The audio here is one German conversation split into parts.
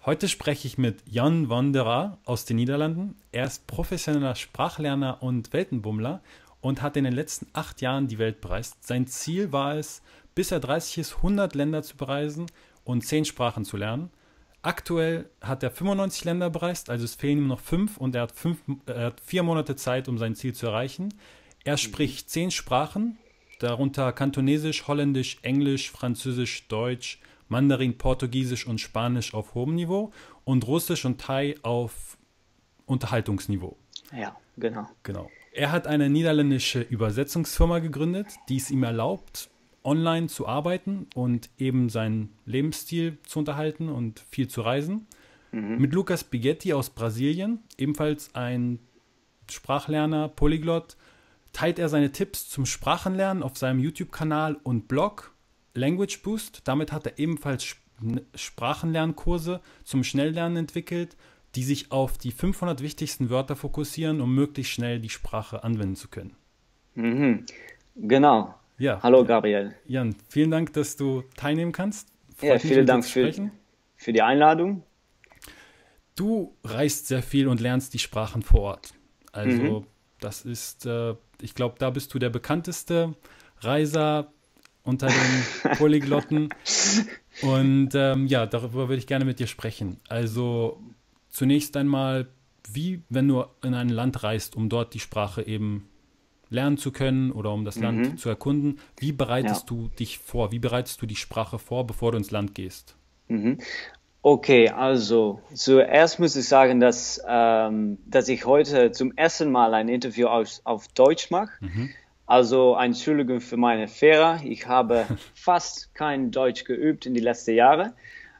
Heute spreche ich mit Jan Wanderer aus den Niederlanden. Er ist professioneller Sprachlerner und Weltenbummler und hat in den letzten 8 Jahren die Welt bereist. Sein Ziel war es, bis er 30 ist, 100 Länder zu bereisen und 10 Sprachen zu lernen. Aktuell hat er 95 Länder bereist, also es fehlen ihm noch 5 und er hat 4 Monate Zeit, um sein Ziel zu erreichen. Er spricht 10 Sprachen, darunter Kantonesisch, Holländisch, Englisch, Französisch, Deutsch, Mandarin, Portugiesisch und Spanisch auf hohem Niveau und Russisch und Thai auf Unterhaltungsniveau. Ja, genau. Genau. Er hat eine niederländische Übersetzungsfirma gegründet, die es ihm erlaubt, online zu arbeiten und eben seinen Lebensstil zu unterhalten und viel zu reisen. Mit Lucas Bighetti aus Brasilien, ebenfalls ein Sprachlerner, Polyglott, teilt er seine Tipps zum Sprachenlernen auf seinem YouTube-Kanal und Blog Language Boost. Damit hat er ebenfalls Sprachenlernkurse zum Schnelllernen entwickelt, die sich auf die 500 wichtigsten Wörter fokussieren, um möglichst schnell die Sprache anwenden zu können. Mhm. Genau. Ja, Hallo Gabriel. Jan, vielen Dank, dass du teilnehmen kannst. Ja, Freut mich, vielen mit dir Dank zu sprechen. für die Einladung. Du reist sehr viel und lernst die Sprachen vor Ort. Also das ist, ich glaube, da bist du der bekannteste Reiser unter den Polyglotten. Und ja, darüber würde ich gerne mit dir sprechen. Also zunächst einmal, wie, wenn du in ein Land reist, um dort die Sprache eben lernen zu können oder um das Land zu erkunden, wie Ja. bereitest du dich vor? Wie bereitest du die Sprache vor, bevor du ins Land gehst? Mhm. Okay, also zuerst muss ich sagen, dass ich heute zum ersten Mal ein Interview auf Deutsch mache. Also Entschuldigung für meine Fehler. Ich habe fast kein Deutsch geübt in die letzten Jahre.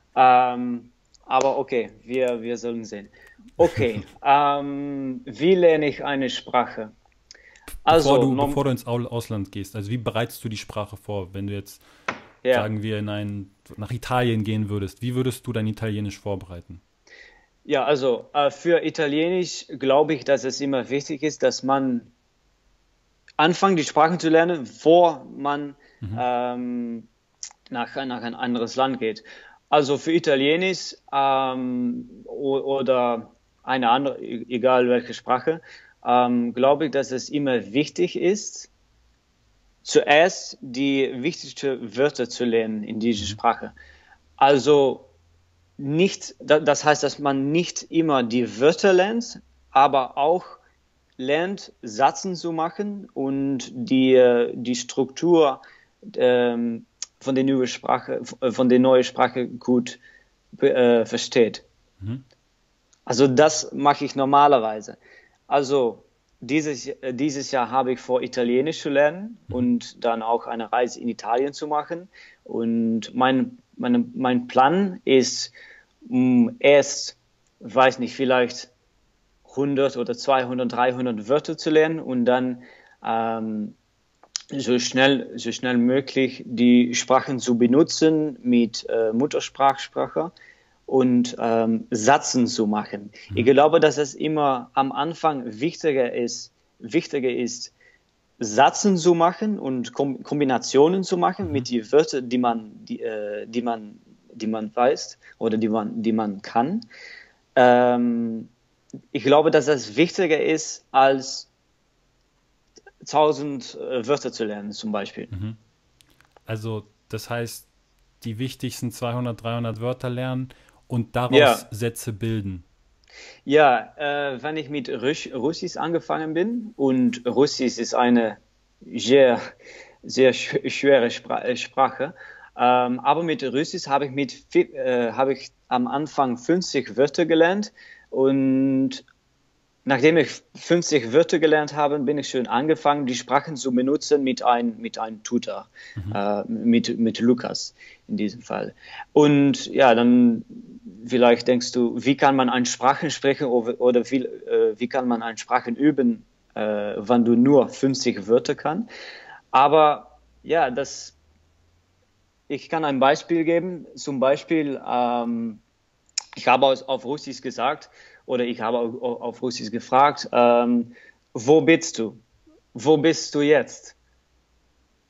Aber okay, wir sollen sehen. Okay, wie lerne ich eine Sprache? Bevor Also, bevor du ins Ausland gehst, also wie bereitest du die Sprache vor, wenn du jetzt, ja. sagen wir, nach Italien gehen würdest, wie würdest du dein Italienisch vorbereiten? Ja, also für Italienisch glaube ich, dass es immer wichtig ist, dass man anfängt, die Sprachen zu lernen, bevor man nach ein anderes Land geht. Also für Italienisch oder eine andere, egal welche Sprache, glaube ich, dass es immer wichtig ist, zuerst die wichtigsten Wörter zu lernen in dieser Sprache. Also nicht, das heißt, dass man nicht immer die Wörter lernt, aber auch lernt, Sätze zu machen und die Struktur von der neuen Sprache gut versteht. Also das mache ich normalerweise. Also dieses Jahr habe ich vor, Italienisch zu lernen und dann auch eine Reise in Italien zu machen. Und mein Plan ist, erst, weiß nicht, vielleicht 100 oder 200, 300 Wörter zu lernen und dann so schnell möglich die Sprachen zu benutzen mit Muttersprachsprache und Sätzen zu machen. Ich glaube, dass es immer am Anfang wichtiger ist, Sätzen zu machen und Kombinationen zu machen mit den Wörtern, die man weiß oder die man kann. Ich glaube, dass es wichtiger ist, als 1000 Wörter zu lernen, zum Beispiel. Also das heißt, die wichtigsten 200, 300 Wörter lernen und daraus Ja, Sätze bilden. ja, wenn ich mit Russisch angefangen bin und Russisch ist eine sehr, sehr schwere Sprache, aber mit Russisch habe ich am Anfang 50 Wörter gelernt und nachdem ich 50 Wörter gelernt habe, bin ich schon angefangen, die Sprachen zu benutzen mit einem Tutor, mit Lukas in diesem Fall. Und ja, dann vielleicht denkst du, wie kann man eine Sprache sprechen oder wie kann man eine Sprache üben, wenn du nur 50 Wörter kannst. Aber ja, ich kann ein Beispiel geben. Zum Beispiel, ich habe auf Russisch gesagt oder ich habe auf Russisch gefragt, wo bist du? Wo bist du jetzt?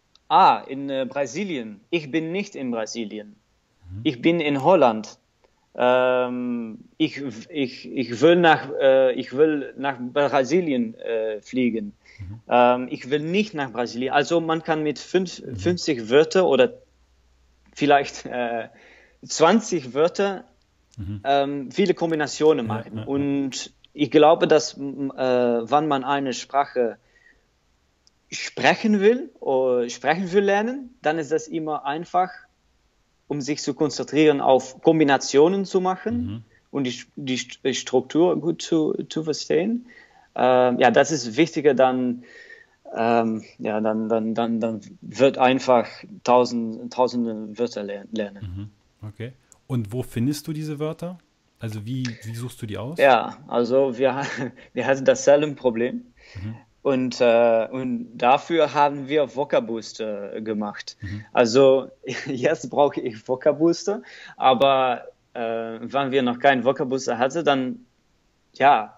In Brasilien. Ich bin nicht in Brasilien. Ich bin in Holland. ich will nach Brasilien fliegen. Ich will nicht nach Brasilien. Also man kann mit 50 Wörter oder vielleicht 20 Wörter viele Kombinationen machen. Und ich glaube, dass wenn man eine Sprache sprechen will lernen, dann ist das immer einfach, um sich zu konzentrieren auf Kombinationen zu machen und die Struktur gut zu verstehen. Ja, das ist wichtiger dann wird einfach tausende Wörter lernen. Okay. Und wo findest du diese Wörter? Also wie suchst du die aus? Ja, also wir hatten dasselbe Problem. Und dafür haben wir Vocabooster gemacht. Also jetzt brauche ich Vocabooster, aber wenn wir noch keinen Vocabooster hatten, dann ja,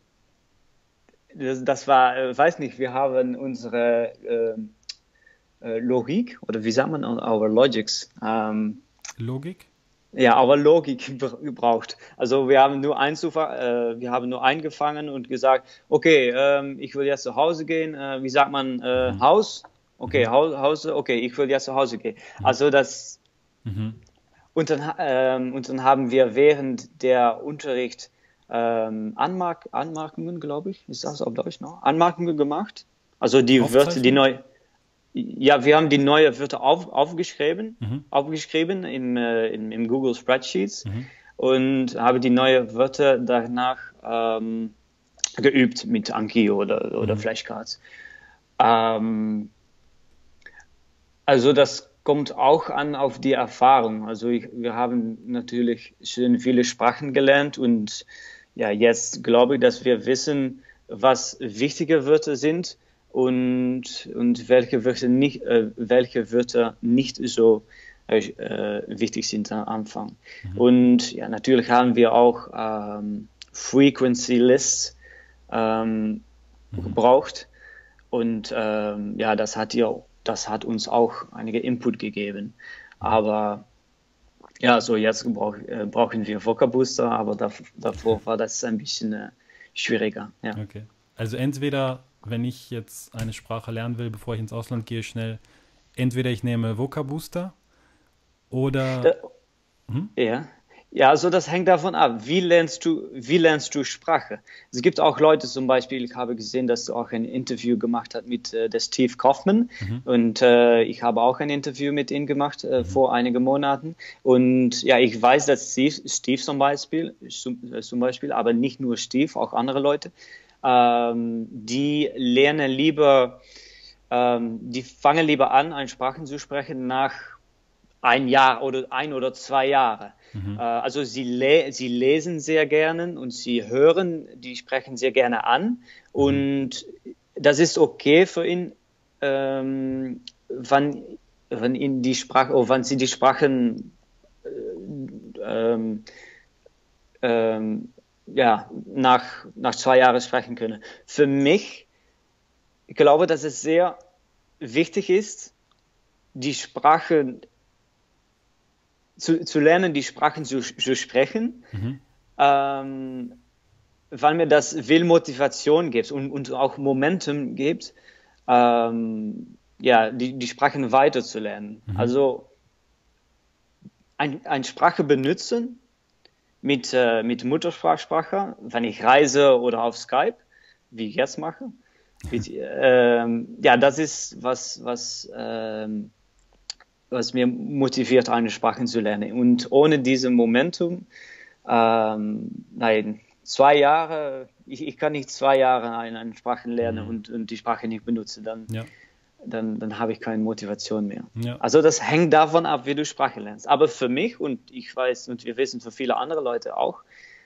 das war, weiß nicht, wir haben unsere Logik, oder wie sagt man, our logics. Logik? Ja, aber Logik gebraucht. Also wir haben nur eingefangen und gesagt, okay, ich will jetzt zu Hause gehen. Wie sagt man Haus? Okay, Hause. Okay, ich will jetzt zu Hause gehen. Also das. Und dann haben wir während der Unterricht Anmerkungen, glaube ich, ist das auf Deutsch noch? Anmerkungen gemacht. Also die Wörter, die neu. Ja, wir haben die neuen Wörter aufgeschrieben im Google Spreadsheets und habe die neuen Wörter danach geübt mit Anki oder Flashcards. Also das kommt auch an auf die Erfahrung. Also wir haben natürlich schon viele Sprachen gelernt und ja, jetzt glaube ich, dass wir wissen, was wichtige Wörter sind. Und welche Wörter nicht so wichtig sind am Anfang. Und ja, natürlich haben wir auch Frequency Lists gebraucht. Und ja, das hat uns auch einige Input gegeben. Aber ja, so jetzt brauchen wir Vocabooster, aber davor war das ein bisschen schwieriger. Ja. Okay. Also entweder, wenn ich jetzt eine Sprache lernen will, bevor ich ins Ausland gehe, schnell, entweder ich nehme Vocabooster oder... Ja, also das hängt davon ab, wie lernst du Sprache? Es gibt auch Leute, zum Beispiel, ich habe gesehen, dass du auch ein Interview gemacht hast mit der Steve Kaufmann und ich habe auch ein Interview mit ihm gemacht vor einigen Monaten und ja, ich weiß, dass Steve zum Beispiel, aber nicht nur Steve, auch andere Leute, die lernen lieber, die fangen lieber an, eine Sprache zu sprechen nach ein Jahr oder 1 oder 2 Jahre. Also sie lesen sehr gerne und sie hören, die sprechen sehr gerne an und das ist okay für ihn, wenn ihnen die Sprache, oder wenn sie die Sprachen ja, nach 2 Jahren sprechen können. Für mich, ich glaube, dass es sehr wichtig ist, die Sprache zu lernen, die Sprachen zu sprechen, weil mir das viel Motivation gibt und auch Momentum gibt, ja, die Sprachen weiterzulernen. Also eine Sprache benutzen mit Muttersprachsprache, wenn ich reise oder auf Skype, wie ich jetzt mache. Ja, das ist was mir motiviert, eine Sprache zu lernen. Und ohne dieses Momentum, 2 Jahre, ich kann nicht 2 Jahre eine Sprache lernen und die Sprache nicht benutzen, dann habe ich keine Motivation mehr. Ja. Also das hängt davon ab, wie du Sprache lernst. Aber für mich, und ich weiß, und wir wissen für viele andere Leute auch,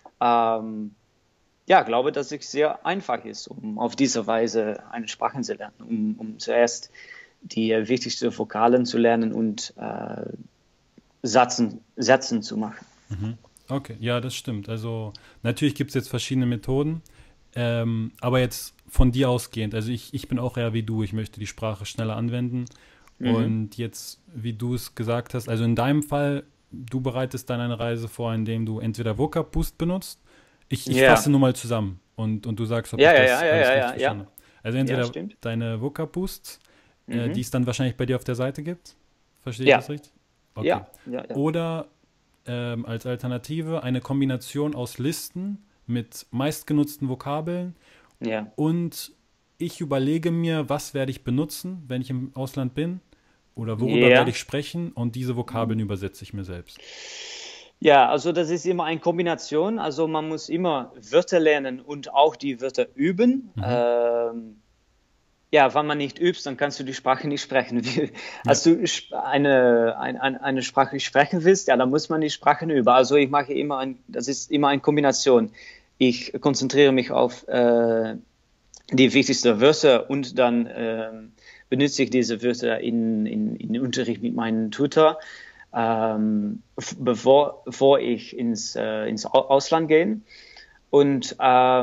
ja, glaube, dass es sehr einfach ist, um auf diese Weise eine Sprache zu lernen, um zuerst die wichtigsten Vokalen zu lernen und Sätzen zu machen. Okay, ja, das stimmt. Also natürlich gibt es jetzt verschiedene Methoden, aber jetzt von dir ausgehend, also ich bin auch eher wie du, ich möchte die Sprache schneller anwenden und jetzt, wie du es gesagt hast, also in deinem Fall du bereitest dann eine Reise vor, indem du entweder Vocab Boost benutzt. Ich Ja, fasse nur mal zusammen und du sagst, ob ja, ich ja, das ja, ja, alles ja, richtig ja, verstanden ja, habe. Also ja, entweder stimmt. deine Vocab Boosts, die Mhm. es dann wahrscheinlich bei dir auf der Seite gibt. Verstehe ich Ja, das richtig? Okay. ja, ja, ja. Oder als Alternative eine Kombination aus Listen mit meistgenutzten Vokabeln Ja. und ich überlege mir, was werde ich benutzen, wenn ich im Ausland bin oder worüber werde Ja. ich sprechen und diese Vokabeln übersetze ich mir selbst. Ja, also das ist immer eine Kombination. Also man muss immer Wörter lernen und auch die Wörter üben. Mhm. Ja, wenn man nicht übt, dann kannst du die Sprache nicht sprechen. Ja. Als du eine Sprache sprechen willst, ja, dann muss man die Sprachen üben. Also ich mache immer das ist immer eine Kombination. Ich konzentriere mich auf die wichtigsten Wörter und dann benutze ich diese Wörter in Unterricht mit meinem Tutor, bevor ich ins Ausland gehe. Und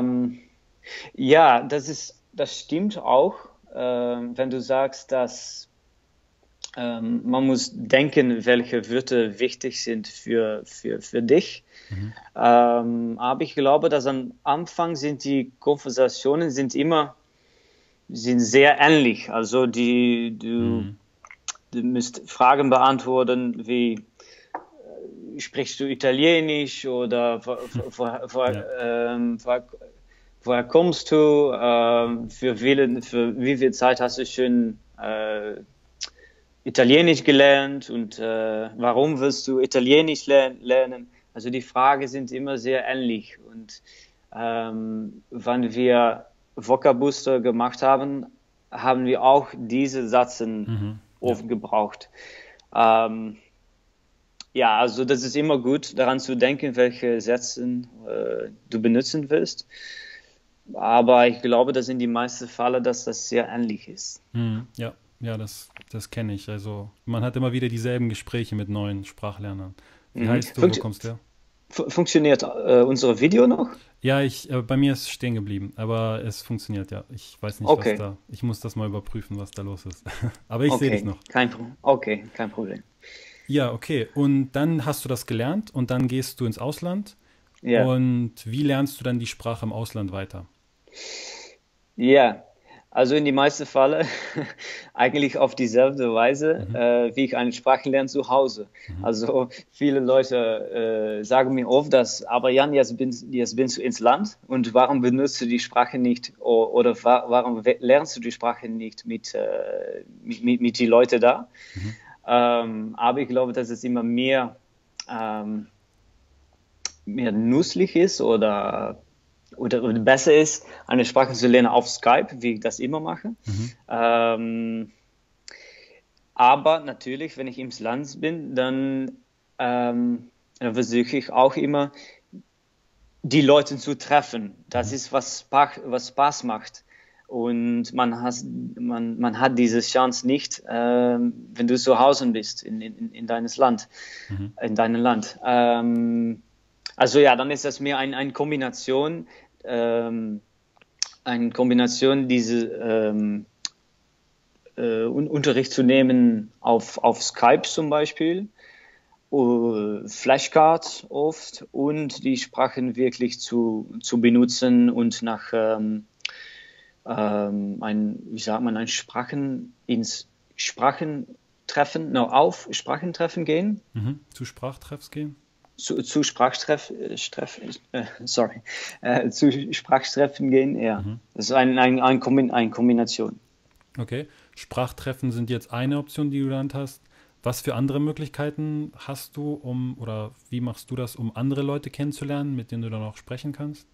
ja, das stimmt auch, wenn du sagst, dass man muss denken, welche Wörter wichtig sind für dich. Mhm. Aber ich glaube, dass am Anfang sind die Konversationen sind sehr ähnlich. Also Mhm. du musst Fragen beantworten, wie sprichst du Italienisch oder Ja. woher kommst du? Für wie viel Zeit hast du schon Italienisch gelernt und warum willst du Italienisch lernen? Also die Fragen sind immer sehr ähnlich. Und wenn wir Vocabooster gemacht haben, haben wir auch diese Sätze Mhm. Ja. oft gebraucht. Ähm, ja, also das ist immer gut, daran zu denken, welche Sätze du benutzen willst. Aber ich glaube, dass in die meisten Fälle, dass das sehr ähnlich ist. Mhm. Ja. Ja, das kenne ich. Also man hat immer wieder dieselben Gespräche mit neuen Sprachlernern. Wie Mhm. heißt du? Wo kommst du her? Funktioniert unsere Video noch? Ja, bei mir ist es stehen geblieben, aber es funktioniert ja. Ich weiß nicht, was Okay, da. Ich muss das mal überprüfen, was da los ist. Aber ich sehe dich okay, noch. okay, kein Problem. Ja, okay. Und dann hast du das gelernt und dann gehst du ins Ausland. Ja, Und wie lernst du dann die Sprache im Ausland weiter? ja. Also in die meisten Fälle eigentlich auf dieselbe Weise, Mhm. wie ich eine Sprache lerne zu Hause. Mhm. Also viele Leute sagen mir oft, dass, aber Jan, jetzt bist du ins Land und warum benutzt du die Sprache nicht oder warum lernst du die Sprache nicht mit den Leuten da? Mhm. Aber ich glaube, dass es immer ähm, mehr nützlich ist oder besser ist, eine Sprache zu lernen auf Skype, wie ich das immer mache. Mhm. Ähm, aber natürlich, wenn ich im Land bin, dann versuche ich auch immer, die Leute zu treffen. Das Mhm. ist, was Spaß macht. Und man hat diese Chance nicht, wenn du zu Hause bist in deines Land, Mhm. in deinem Land. Also ja, dann ist das mehr eine Kombination, diese Unterricht zu nehmen auf Skype zum Beispiel, Flashcards oft und die Sprachen wirklich zu benutzen und nach wie sagt man, ein auf Sprachentreffen gehen. Mhm. Zu Sprachtreffs gehen? Zu zu Sprachtreffen gehen, ja. Mhm. Das ist eine Kombination. Okay. Sprachtreffen sind jetzt eine Option, die du genannt hast. Was für andere Möglichkeiten hast du, oder wie machst du das, um andere Leute kennenzulernen, mit denen du dann auch sprechen kannst?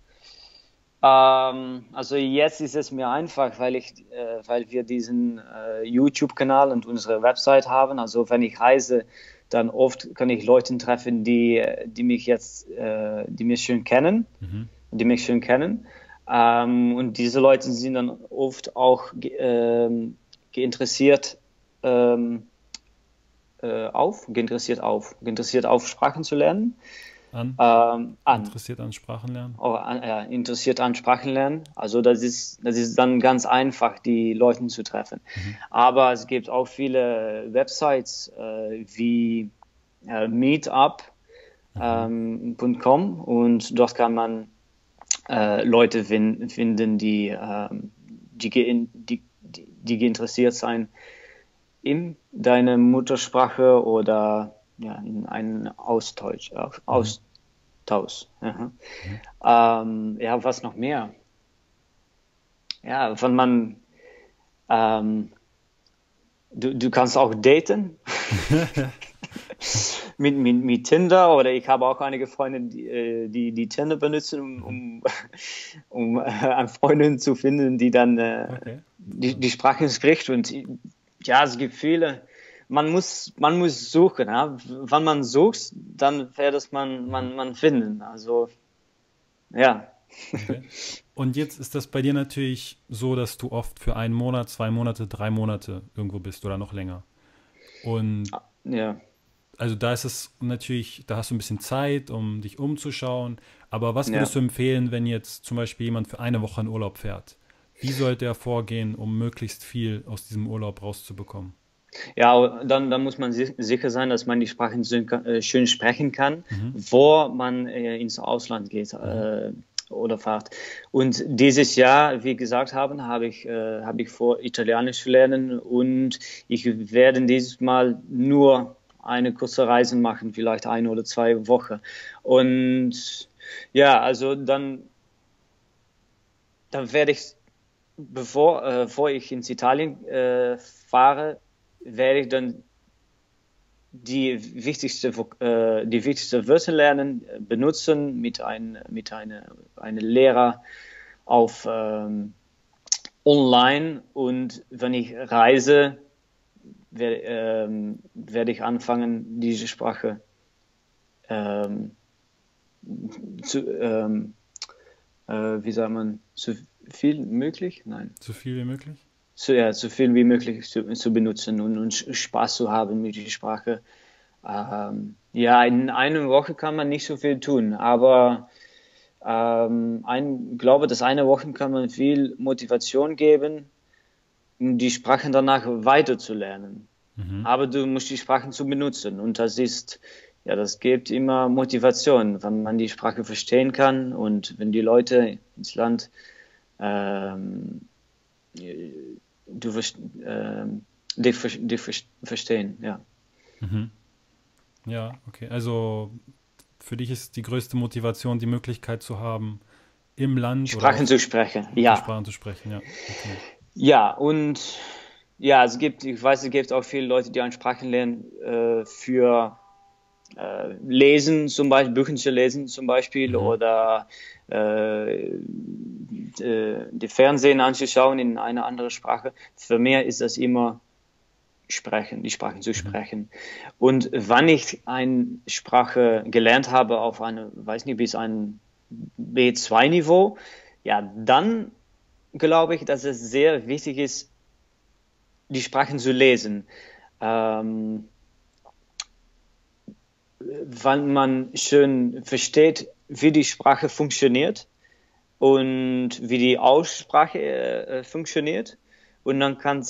Also jetzt ist es mir einfach, weil wir diesen YouTube-Kanal und unsere Website haben. Also wenn ich reise, dann oft kann ich Leute treffen, die mich schon kennen, Mhm. die mich schon kennen. Und diese Leute sind dann oft auch geinteressiert geinteressiert auf Sprachen zu lernen. An? An. Interessiert an Sprachenlernen? Interessiert an Sprachen lernen. Also das ist dann ganz einfach, die Leute zu treffen. Mhm. Aber es gibt auch viele Websites, wie meetup.com und dort kann man Leute finden, die interessiert sein in deiner Muttersprache oder ja, in einen Austausch. Ja. Ja, was noch mehr? Ja, wenn man du kannst auch daten mit Tinder, oder ich habe auch einige Freunde, die Tinder benutzen, um eine Freundin zu finden, die dann die Sprache spricht. Und ja, es gibt viele. Man muss suchen. Ja? Wenn man sucht, dann wird es man finden. Also ja. Okay. Und jetzt ist das bei dir natürlich so, dass du oft für einen Monat, 2 Monate, 3 Monate irgendwo bist oder noch länger. Und Ja. also da ist es natürlich, da hast du ein bisschen Zeit, um dich umzuschauen. Aber was Ja. würdest du empfehlen, wenn jetzt zum Beispiel jemand für eine Woche in Urlaub fährt? Wie sollte er vorgehen, um möglichst viel aus diesem Urlaub rauszubekommen? Ja, dann muss man sicher sein, dass man die Sprachen schön sprechen kann, wo man ins Ausland geht oder fährt. Und dieses Jahr, wie gesagt habe ich vor, Italienisch zu lernen, und ich werde dieses Mal nur eine kurze Reise machen, vielleicht 1 oder 2 Wochen. Und ja, also dann werde ich, bevor ich ins Italien fahre, werde ich dann die wichtigste Wörter lernen, benutzen mit einem Lehrer auf online. Und wenn ich reise, werde ich anfangen, diese Sprache wie sagt man, so viel möglich? Nein. So viel wie möglich? So viel wie möglich zu benutzen und Spaß zu haben mit der Sprache. Ja, in einer Woche kann man nicht so viel tun, aber ich glaube, dass eine Woche kann man viel Motivation geben, um die Sprachen danach weiter zu lernen. Aber du musst die Sprachen zu benutzen, und das gibt immer Motivation, wenn man die Sprache verstehen kann und wenn die Leute ins Land dich verstehen, ja. Ja, okay. Also für dich ist die größte Motivation, die Möglichkeit zu haben, im Land oder Sprachen auch zu sprechen, die ja. Sprachen zu sprechen, ja. Okay. Ja, und ja, es gibt auch viele Leute, die an Sprachen lernen für Lesen, zum Beispiel, Bücher zu lesen zum Beispiel, oder die Fernsehen anzuschauen in einer anderen Sprache. Für mich ist das immer sprechen, die Sprachen zu sprechen. Und wenn ich eine Sprache gelernt habe auf bis ein B2-Niveau, ja, dann glaube ich, dass es sehr wichtig ist, die Sprachen zu lesen. Wenn man schön versteht, wie die Sprache funktioniert und wie die Aussprache funktioniert, und dann kann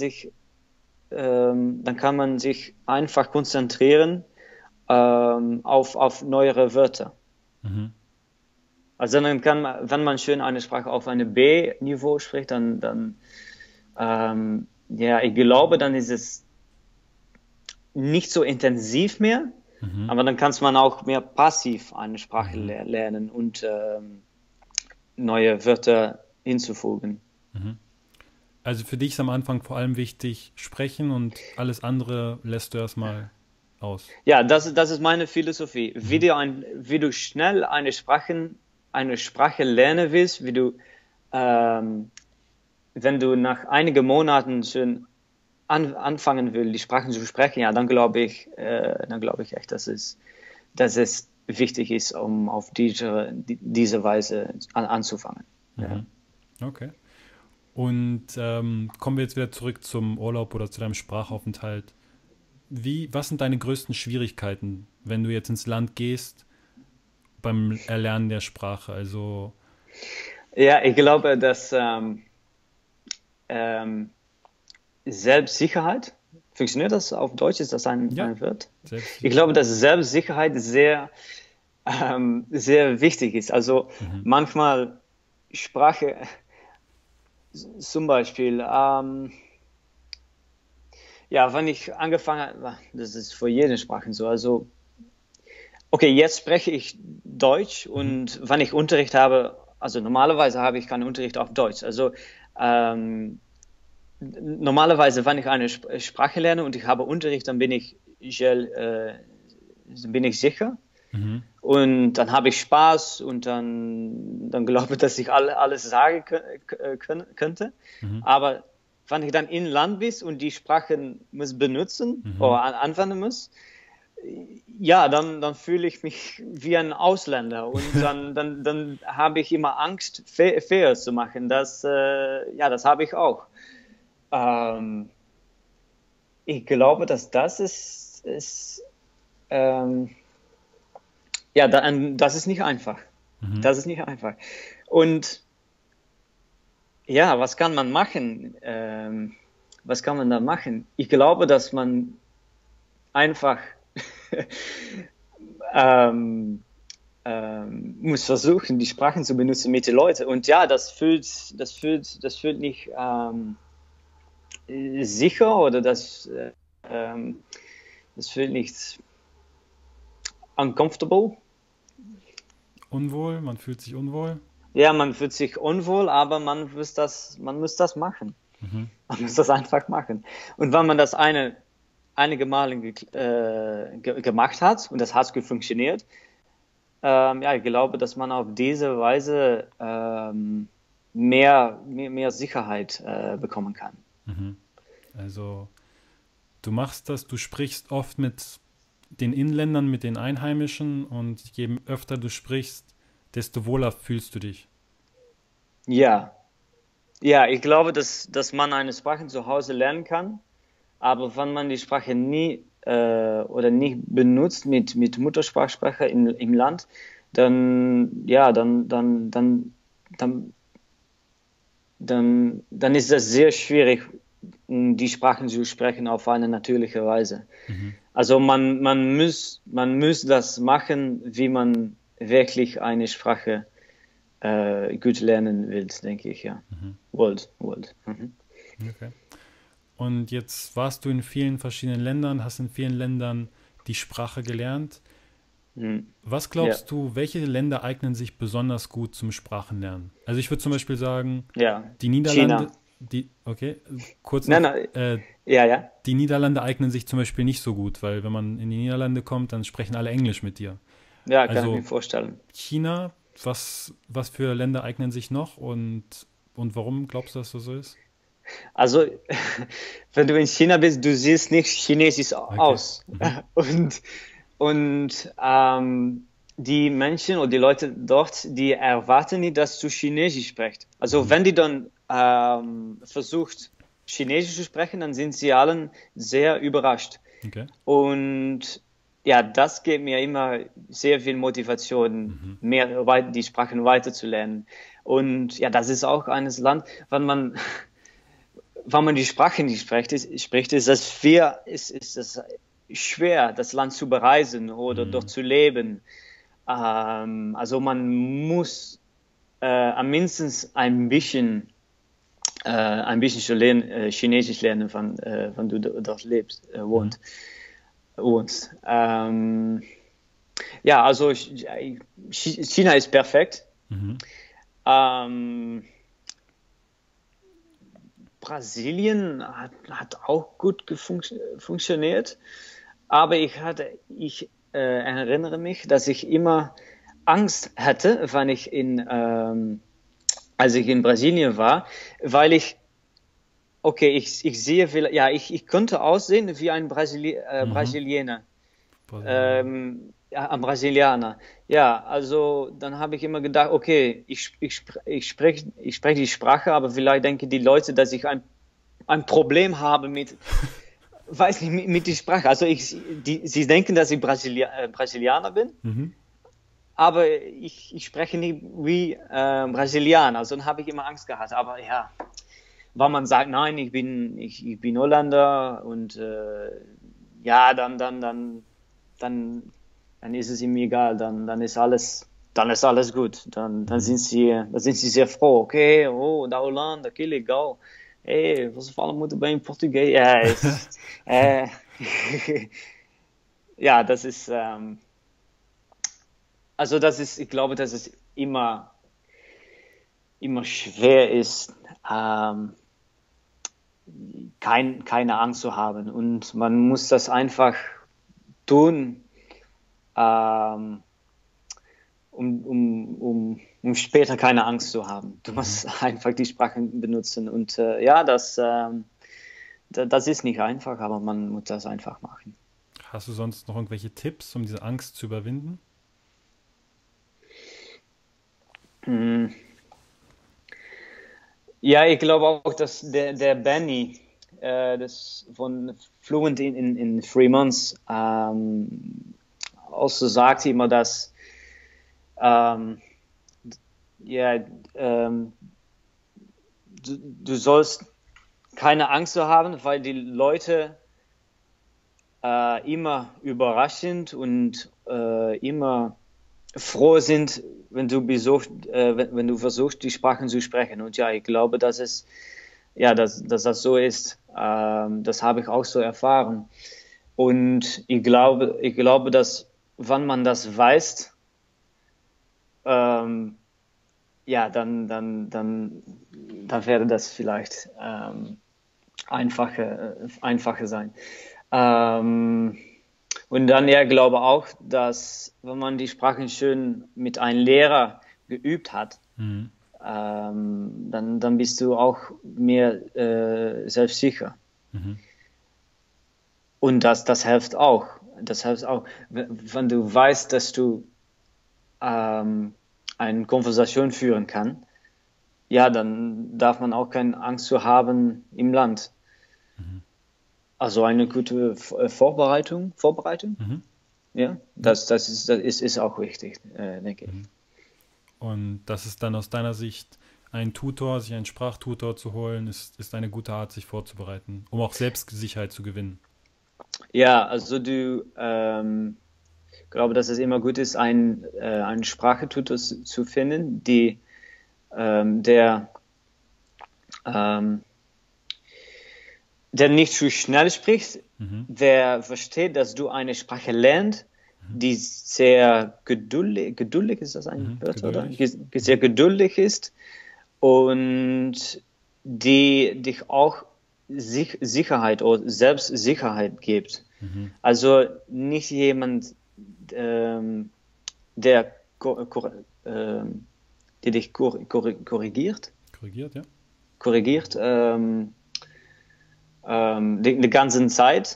man sich einfach konzentrieren auf neuere Wörter. Also wenn man schön eine Sprache auf einem B-Niveau spricht, dann ich glaube, dann ist es nicht so intensiv mehr, aber dann kann man auch mehr passiv eine Sprache lernen und neue Wörter hinzufügen. Also für dich ist am Anfang vor allem wichtig, sprechen, und alles andere lässt du erstmal aus. Ja, das ist meine Philosophie. Wie du schnell eine Sprache lernen willst, wenn du nach einigen Monaten schon anfangen willst, die Sprachen zu sprechen, ja, dann glaube ich echt, dass es wichtig ist, um auf diese Weise anzufangen. Ja. Okay. Und kommen wir jetzt wieder zurück zum Urlaub oder zu deinem Sprachaufenthalt. Was sind deine größten Schwierigkeiten, wenn du jetzt ins Land gehst beim Erlernen der Sprache? Also Ja, ich glaube, dass Selbstsicherheit funktioniert das auf Deutsch? Ist das ein Wort? Selbst. Ich glaube, dass Selbstsicherheit sehr wichtig ist. Also manchmal Sprache, zum Beispiel, wenn ich angefangen habe, das ist für jede Sprache so, also okay, jetzt spreche ich Deutsch und wenn ich Unterricht habe, also normalerweise habe ich keinen Unterricht auf Deutsch, also normalerweise, wenn ich eine Sprache lerne und ich habe Unterricht, dann bin ich sicher. Und dann habe ich Spaß und dann glaube ich, dass ich alles sagen könnte. Aber wenn ich dann in Land bin und die Sprache muss benutzen oder anwenden muss, ja, dann fühle ich mich wie ein Ausländer und dann habe ich immer Angst, Fehler zu machen. Das habe ich auch. Ich glaube, dass das ist das ist nicht einfach. Das ist nicht einfach. Und ja, was kann man machen? Was kann man da machen? Ich glaube, dass man einfach muss versuchen, die Sprachen zu benutzen mit den Leuten. Und ja, das fühlt nicht sicher oder das fühlt nicht uncomfortable. Unwohl, man fühlt sich unwohl. Ja, man fühlt sich unwohl, aber man muss das machen. Man muss das einfach machen. Und wenn man das einige Male gemacht hat und das hat gut funktioniert, ich glaube, dass man auf diese Weise mehr Sicherheit bekommen kann. Also du machst das, du sprichst oft mit den Inländern, mit den Einheimischen und je öfter du sprichst, desto wohler fühlst du dich. Ja, ich glaube, dass man eine Sprache zu Hause lernen kann, aber wenn man die Sprache nie oder nicht benutzt mit Muttersprachsprecher im Land, dann ist das sehr schwierig, die Sprachen zu sprechen auf eine natürliche Weise. Also man muss das machen, wie man wirklich eine Sprache gut lernen will, denke ich, ja. Wollt. Okay. Und jetzt warst du in vielen verschiedenen Ländern, hast in vielen Ländern die Sprache gelernt. Was glaubst du, welche Länder eignen sich besonders gut zum Sprachenlernen? Also ich würde zum Beispiel sagen, die Niederlande, die Niederlande eignen sich zum Beispiel nicht so gut, weil wenn man in die Niederlande kommt, dann sprechen alle Englisch mit dir. Ja, kann ich mir vorstellen. China, was für Länder eignen sich noch und warum glaubst du, dass das so ist? Also, wenn du in China bist, du siehst nicht chinesisch aus. Und die Menschen oder die Leute dort, die erwarten nicht, dass du Chinesisch sprichst. Also, wenn die dann versucht, Chinesisch zu sprechen, dann sind sie allen sehr überrascht. Okay. Und ja, das gibt mir immer sehr viel Motivation, die Sprachen weiterzulernen. Und ja, das ist auch ein Land, wenn man die Sprache nicht spricht, ist das schwer, das Land zu bereisen oder dort zu leben. Also man muss mindestens ein bisschen Chinesisch lernen, wenn du dort wohnst. Also China ist perfekt. Brasilien hat auch gut funktioniert, aber ich erinnere mich, dass ich immer Angst hatte, wenn als ich in Brasilien war, weil ich sehe, ich könnte aussehen wie ein Brasilianer. Ein Brasilianer. Ja, also dann habe ich immer gedacht, okay, ich spreche die Sprache, aber vielleicht denken die Leute, dass ich ein Problem habe mit der Sprache. Also sie denken, dass ich Brasilianer bin, aber ich spreche nicht wie Brasilianer. Also dann habe ich immer Angst gehabt. Aber ja, wenn man sagt, nein, ich bin Holländer und ja, dann ist es ihm egal, dann ist alles gut. Dan sind sie sehr froh. Okay, oh, da Holanda, que legal. Hey, você fala muito bem Português. Ja, ja, ich glaube, dass es immer schwer ist, keine Angst zu haben. Und man muss das einfach tun, um später keine Angst zu haben. Du musst einfach die Sprache benutzen. Und ja, das ist nicht einfach, aber man muss das einfach machen. Hast du sonst noch irgendwelche Tipps, um diese Angst zu überwinden? Ja, ich glaube auch, dass der Benny, das von Fluent in 3 Months, also sagt immer, dass ja, du sollst keine Angst haben, weil die Leute immer überrascht sind und immer froh sind, wenn du versuchst, die Sprachen zu sprechen. Und ja, ich glaube, dass das so ist. Das habe ich auch so erfahren. Und ich glaube, dass wenn man das weiß, ja, dann wäre das vielleicht einfacher sein. Und dann, ja, glaube auch, dass wenn man die Sprachen schön mit einem Lehrer geübt hat, dann bist du auch mehr selbstsicher. Und das hilft auch. Das hilft auch, wenn du weißt, dass du eine Konversation führen kann, ja, dann darf man auch keine Angst zu haben im Land. Also eine gute Vorbereitung. Ja, das ist auch wichtig, denke ich. Und das ist dann aus deiner Sicht sich einen Sprachtutor zu holen, ist eine gute Art, sich vorzubereiten, um auch Selbstsicherheit zu gewinnen. Ja, also ich glaube, dass es immer gut ist, einen Sprachtutor zu finden, der nicht zu schnell spricht, der versteht, dass du eine Sprache lernst, die sehr geduldig ist das ein Wort, oder? Sehr geduldig ist und die dich auch Sicherheit oder Selbstsicherheit gibt. Also nicht jemand, der dich korrigiert. Korrigiert, die ganze Zeit.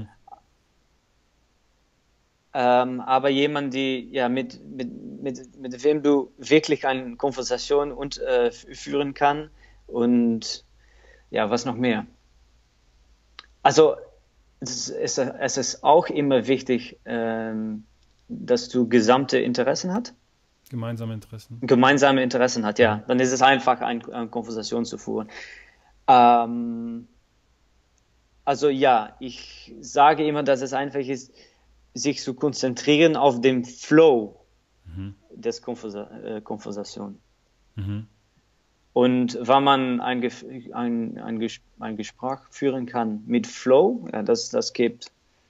Aber jemand, mit wem du wirklich eine Konversation führen kann und ja, was noch mehr. Also es ist auch immer wichtig, dass du gesamte Interessen hast. Gemeinsame Interessen hat, ja. Dann ist es einfach, eine Konversation zu führen. Also ja, ich sage immer, dass es einfach ist, sich zu konzentrieren auf den Flow des Konversation. Und wenn man ein Gespräch führen kann mit Flow, ja, das gibt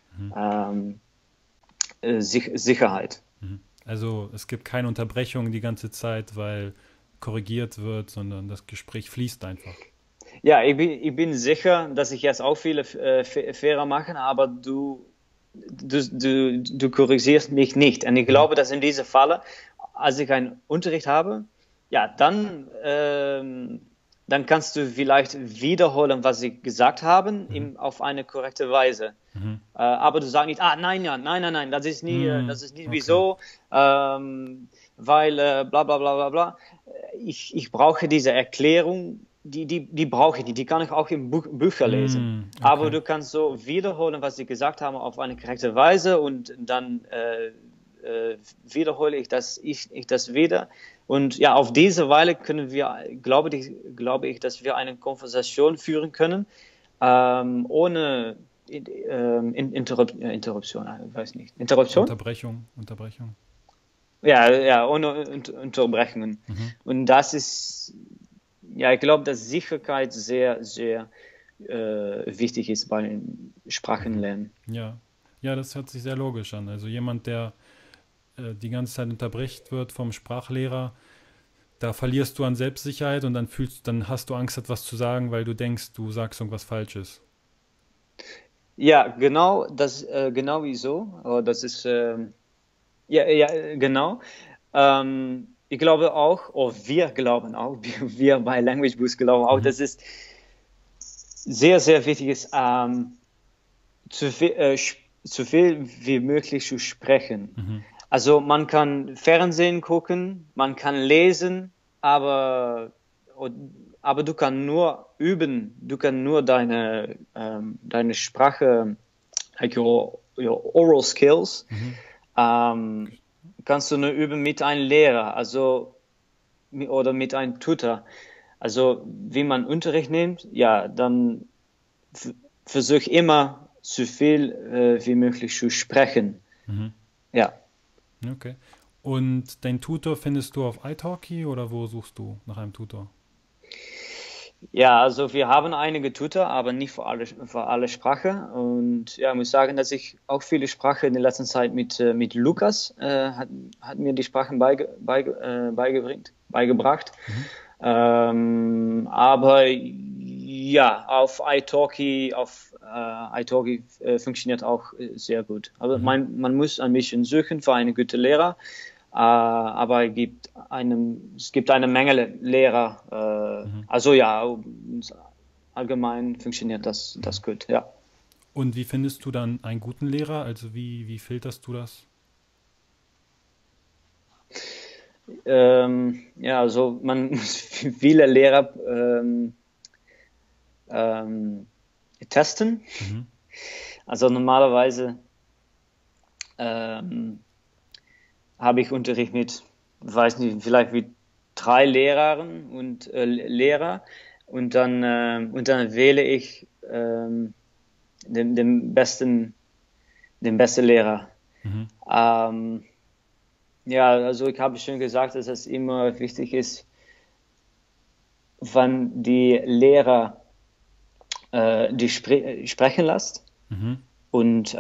Sicherheit. Also es gibt keine Unterbrechung die ganze Zeit, weil korrigiert wird, sondern das Gespräch fließt einfach. Ja, ich bin sicher, dass ich jetzt auch viele Fehler mache, aber du korrigierst mich nicht. Und ich glaube, dass in diesem Falle, als ich einen Unterricht habe, ja, dann kannst du vielleicht wiederholen, was sie gesagt haben, auf eine korrekte Weise. Aber du sagst nicht, nein, das ist nie okay. Wieso, weil bla bla bla bla bla. Ich brauche diese Erklärung, die brauche ich nicht, die kann ich auch im Bücher lesen. Okay. Aber du kannst so wiederholen, was sie gesagt haben, auf eine korrekte Weise und dann wiederhole ich das wieder. Und ja, auf diese Weise können wir, glaube ich, dass wir eine Konversation führen können, ohne Interruption, ich weiß nicht. Interruption? Unterbrechung. Ja, ohne Unterbrechungen. Und das ist, ja, ich glaube, dass Sicherheit sehr, sehr wichtig ist beim Sprachenlernen. Ja, das hört sich sehr logisch an. Also jemand, der die ganze Zeit unterbrecht wird vom Sprachlehrer, da verlierst du an Selbstsicherheit und dann hast du Angst, etwas zu sagen, weil du denkst, du sagst irgendwas Falsches. Ja, genau, genau wieso. Oh, das ist, ja, genau. Ich glaube auch, wir glauben auch, wir bei Language Boost glauben auch, dass es sehr, sehr wichtig ist, zu viel wie möglich zu sprechen. Also man kann Fernsehen gucken, man kann lesen, aber du kannst nur üben, du kannst nur deine Sprache, like your oral skills, kannst du nur üben mit einem Lehrer, oder mit einem Tutor. Also wie man Unterricht nimmt, ja, dann versuch immer so viel wie möglich zu sprechen. Ja. Okay. Und dein Tutor findest du auf italki oder wo suchst du nach einem Tutor? Ja, also wir haben einige Tutor, aber nicht für alle Sprachen. Und ja, ich muss sagen, dass ich auch viele Sprachen in der letzten Zeit mit Lukas hat mir die Sprachen beigebracht. Aber ja, auf italki funktioniert auch sehr gut. Aber man muss ein bisschen suchen für einen guten Lehrer. Aber es gibt eine Menge Lehrer. Also ja, allgemein funktioniert das gut, ja. Und wie findest du dann einen guten Lehrer? Also wie filterst du das? Ja, also man muss viele Lehrer testen. Also normalerweise habe ich Unterricht mit, weiß nicht, vielleicht mit 3 Lehrern und Lehrer und dann wähle ich den besten Lehrer. Ja, also ich habe schon gesagt, dass es immer wichtig ist, wann die Lehrer die sprechen lässt und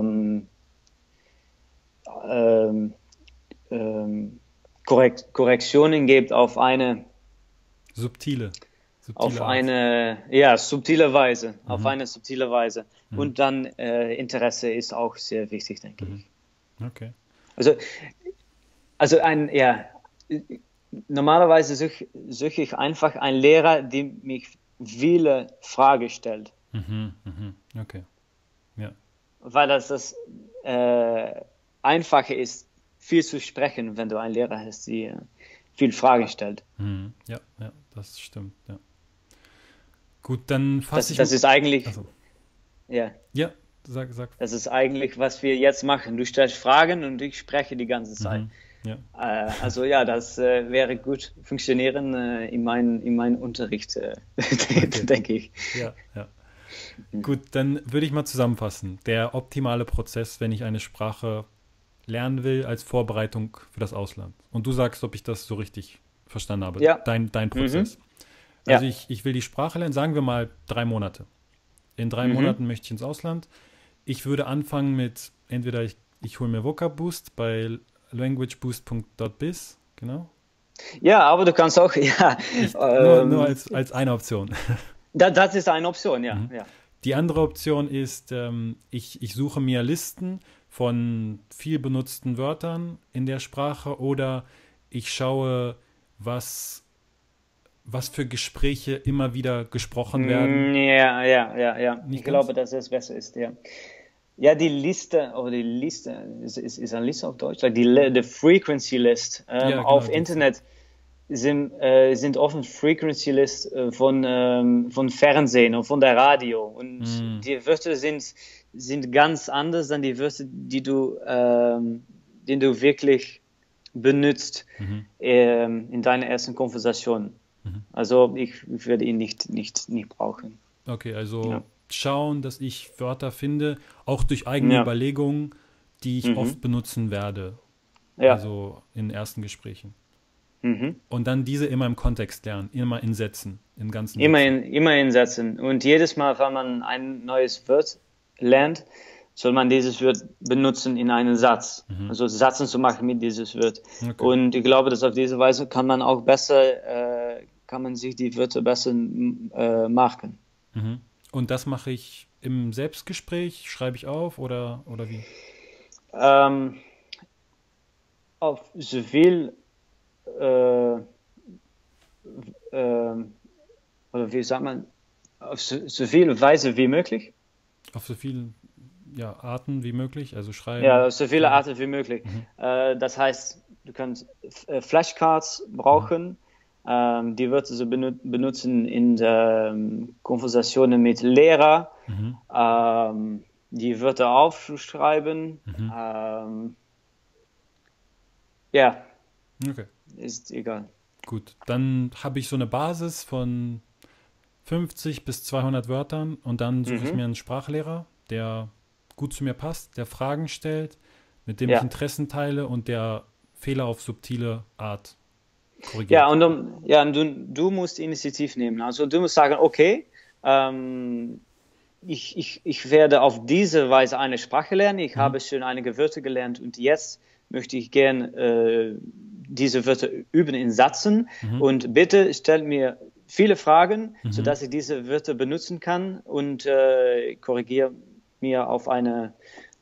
Korrektionen gibt auf eine subtile Weise, auf eine subtile Weise. Und dann Interesse ist auch sehr wichtig, denke ich. Okay. Also normalerweise suche ich einfach einen Lehrer, der mich viele Fragen stellt. Okay. Ja. Weil das einfacher ist, viel zu sprechen, wenn du einen Lehrer hast, der viele Fragen stellt. Ja, das stimmt, ja. Gut, dann fasse ich... Das ist eigentlich... Also. Ja. Ja, sag. Das ist eigentlich, was wir jetzt machen. Du stellst Fragen und ich spreche die ganze Zeit. Ja. Also ja, das wäre gut funktionieren in meinem Unterricht, denke ich. Ja. Gut, dann würde ich mal zusammenfassen. Der optimale Prozess, wenn ich eine Sprache lernen will, als Vorbereitung für das Ausland. Und du sagst, ob ich das so richtig verstanden habe. Ja. Dein Prozess. Also ich will die Sprache lernen, sagen wir mal 3 Monate. In 3 Monaten möchte ich ins Ausland. Ich würde anfangen mit, entweder ich hole mir Vocab Boost bei languageboost.biz, genau. Ja, aber du kannst auch, nur als eine Option. Das ist eine Option, ja. Die andere Option ist, ich suche mir Listen von viel benutzten Wörtern in der Sprache oder ich schaue, was für Gespräche immer wieder gesprochen werden. Ja. Nicht Ich glaube, dass es besser ist, ja. Ja, die Liste ist eine Liste auf Deutsch, die Frequency List genau, auf Internet sind offen Frequency List von Fernsehen und von der Radio und die Wörter sind ganz anders als die Wörter, die den du wirklich benutzt in deiner ersten Konversation. Also ich würde ihn nicht brauchen. Okay, also schauen, dass ich Wörter finde, auch durch eigene Überlegungen, die ich oft benutzen werde. Ja. Also in ersten Gesprächen. Und dann diese immer im Kontext lernen, immer in Sätzen, in ganzen Sätzen. Immer in Sätzen. Und jedes Mal, wenn man ein neues Wort lernt, soll man dieses Wort benutzen in einem Satz. Also Sätze zu machen mit dieses Wort. Okay. Und ich glaube, dass auf diese Weise kann man auch besser, kann man sich die Wörter besser merken. Und das mache ich im Selbstgespräch, schreibe ich auf oder wie? Auf so viel oder wie sagt man, auf so viele Weise wie möglich. Auf so viele Arten wie möglich, also schreiben. Ja, auf so viele Arten wie möglich. Das heißt, du kannst Flashcards brauchen, die Wörter so benutzen in Konversationen mit Lehrern, die Wörter aufschreiben. Ja, Okay. ist egal. Gut, dann habe ich so eine Basis von 50 bis 200 Wörtern und dann suche ich mir einen Sprachlehrer, der gut zu mir passt, der Fragen stellt, mit dem ich Interessen teile und der Fehler auf subtile Art korrigiert. Ja, und du musst Initiativ nehmen. Also du musst sagen, okay, ich werde auf diese Weise eine Sprache lernen. Ich habe schon einige Wörter gelernt und jetzt möchte ich gern diese Wörter üben in Sätzen. Und bitte stellt mir viele Fragen, sodass ich diese Wörter benutzen kann und korrigiere mir auf eine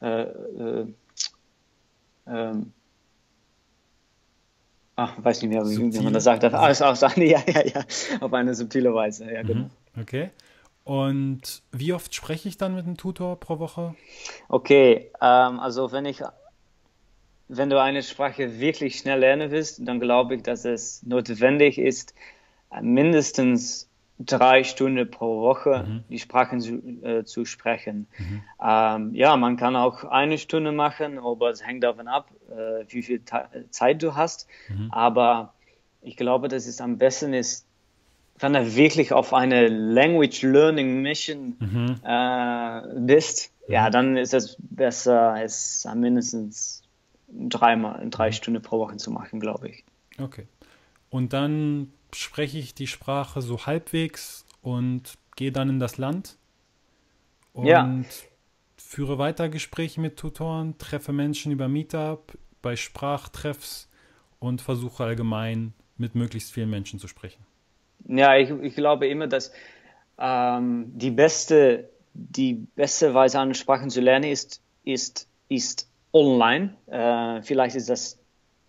weiß nicht mehr, wie man das sagt. Auf eine subtile Weise. Ja, genau. Okay. Und wie oft spreche ich dann mit einem Tutor pro Woche? Okay, also wenn du eine Sprache wirklich schnell lernen willst, dann glaube ich, dass es notwendig ist, mindestens 3 Stunden pro Woche die Sprachen zu sprechen. Man kann auch 1 Stunde machen, aber es hängt davon ab, wie viel Zeit du hast. Aber ich glaube, dass es am besten ist, wenn du wirklich auf eine Language Learning Mission bist, dann ist es besser, es mindestens 3 Stunden pro Woche zu machen, glaube ich. Okay. Und dann spreche ich die Sprache so halbwegs und gehe dann in das Land und führe weiter Gespräche mit Tutoren, treffe Menschen über Meetup, bei Sprachtreffs und versuche allgemein mit möglichst vielen Menschen zu sprechen. Ja, ich glaube immer, dass die beste Weise, eine Sprache zu lernen, ist online. Vielleicht ist das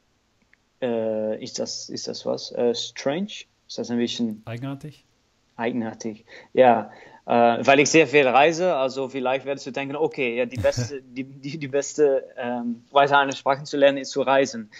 was? Strange? Ist das ein bisschen eigenartig? Eigenartig, ja. Weil ich sehr viel reise, also vielleicht werdest du denken, okay, ja, die beste Weise, eine Sprache zu lernen, ist zu reisen.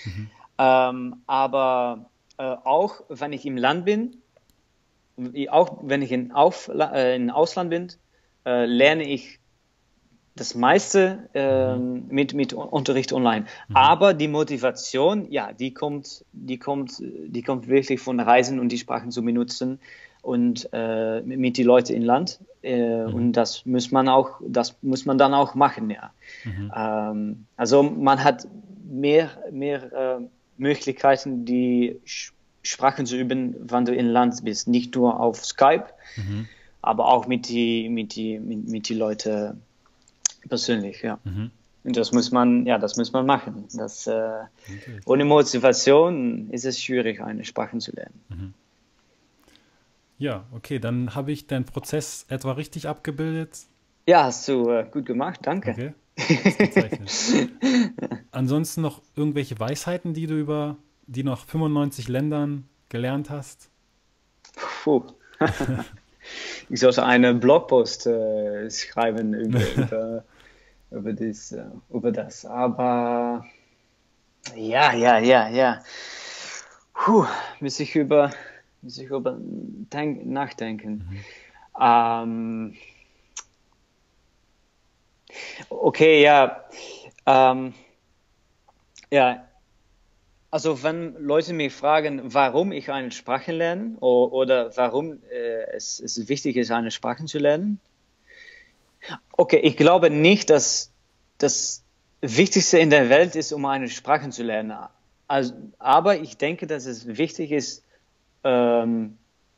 Aber auch wenn ich im Land bin, auch wenn ich in Ausland bin, lerne ich das meiste mit Unterricht online. Aber die Motivation, ja, die kommt wirklich von Reisen und die Sprachen zu benutzen und mit die Leute im Land. Und das muss man dann auch machen, ja. Also man hat mehr Möglichkeiten, die Sprachen zu üben, wenn du im Land bist. Nicht nur auf Skype, aber auch mit die Leute persönlich, ja. Und das muss man machen. Ohne Motivation ist es schwierig, eine Sprache zu lernen. Ja, okay, dann habe ich deinen Prozess etwa richtig abgebildet. Ja, hast du gut gemacht, danke. Okay, ausgezeichnet. Ansonsten noch irgendwelche Weisheiten, die du nach 95 Ländern gelernt hast? Puh. Ich sollte einen Blogpost schreiben über das. Aber ja. Muss ich nachdenken. Okay, ja. Ja, also wenn Leute mich fragen, warum ich eine Sprache lerne oder warum es wichtig ist, eine Sprache zu lernen. Okay, ich glaube nicht, dass das Wichtigste in der Welt ist, um eine Sprache zu lernen. Also, aber ich denke, dass es wichtig ist, ähm,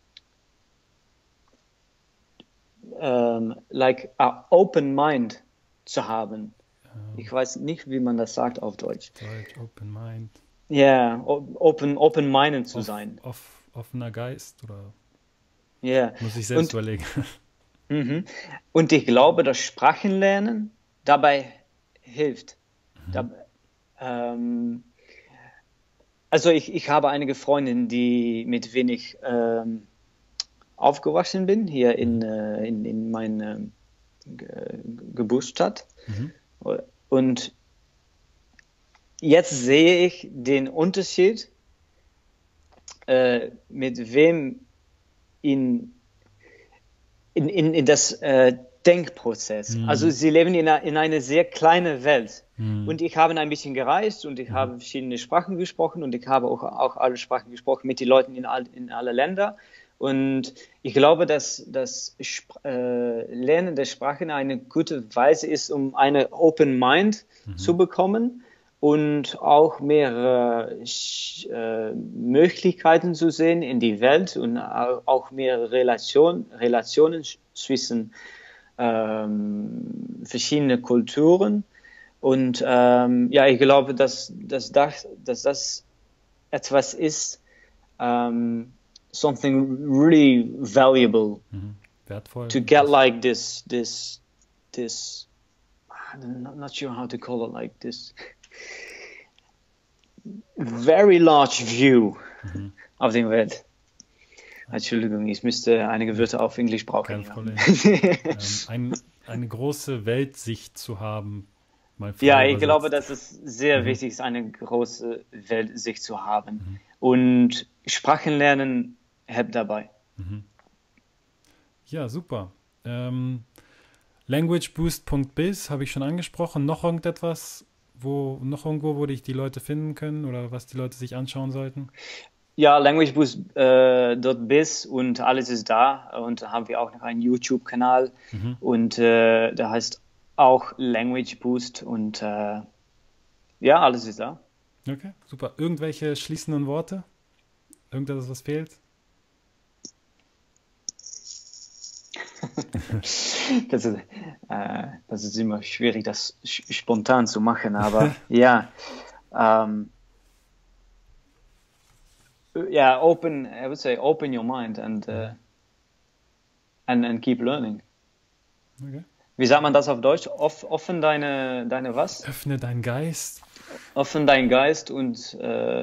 like a open mind zu haben. Ich weiß nicht, wie man das sagt auf Deutsch. Deutsch, Open Mind. Ja, yeah, open-minded zu sein. Offener Geist oder Ja, yeah. muss ich selbst Und, überlegen. und ich glaube, dass Sprachenlernen dabei hilft. Da, also ich habe einige Freundinnen, die mit wenig aufgewachsen bin, hier in meiner Geburtsstadt. Und jetzt sehe ich den Unterschied, mit wem in das Denkprozess. Also sie leben in einer sehr kleinen Welt. Und ich habe ein bisschen gereist und ich habe verschiedene Sprachen gesprochen und ich habe auch alle Sprachen gesprochen mit den Leuten in alle Länder. Und ich glaube, dass das Lernen der Sprachen eine gute Weise ist, um eine Open Mind zu bekommen und auch mehrere Möglichkeiten zu sehen in die Welt und auch mehrere Relationen zwischen verschiedenen Kulturen. Und ja, ich glaube, dass das etwas ist, something really valuable wertvoll to get like this I'm not sure how to call it, like this very large view auf der Welt. Entschuldigung, ich müsste einige Wörter auf Englisch brauchen. Kein Problem. Eine große Weltsicht zu haben. Ja, ich glaube, dass es sehr wichtig ist, eine große Weltsicht zu haben. Und Sprachenlernen hilft dabei. Ja, super. Languageboost.biz habe ich schon angesprochen. Noch irgendetwas, wo dich die Leute finden können oder was die Leute sich anschauen sollten? Ja, languageboost.biz und alles ist da. Und da haben wir auch noch einen YouTube-Kanal und der heißt auch Language Boost und ja, alles ist da. Okay, super. Irgendwelche schließenden Worte? Irgendetwas, was fehlt? Das ist immer schwierig, das spontan zu machen, aber ja. Yeah, I would say open your mind and keep learning. Okay. Wie sagt man das auf Deutsch? Offen deine was? Öffne deinen Geist. Offen deinen Geist und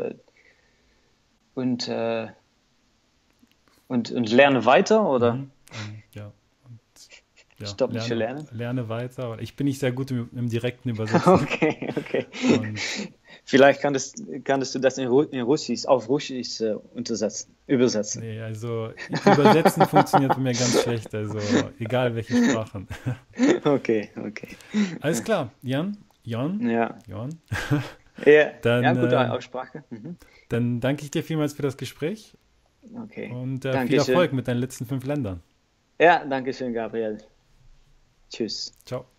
lerne weiter, oder? Ja. Stopp nicht zu lernen. Lerne weiter. Ich bin nicht sehr gut im direkten Übersetzen. Okay. Und vielleicht kannst du das auf Russisch übersetzen. Nee, also übersetzen funktioniert bei mir ganz schlecht, also egal welche Sprachen. Okay. Alles klar, Jan? Ja. Jan? Ja, dann, gute Aussprache. Dann danke ich dir vielmals für das Gespräch. Okay. Und viel Erfolg mit deinen letzten 5 Ländern. Ja, danke schön, Gabriel. Tschüss. Ciao.